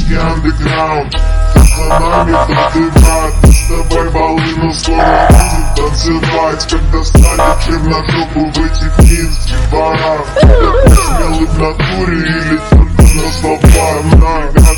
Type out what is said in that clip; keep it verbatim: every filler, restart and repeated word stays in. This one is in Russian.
Русский андеграунд, за нами танцевать. С тобой волну скоро будем танцевать, когда станет черножопу в этих минских барах. Ты такой смелый в натуре или только на словах?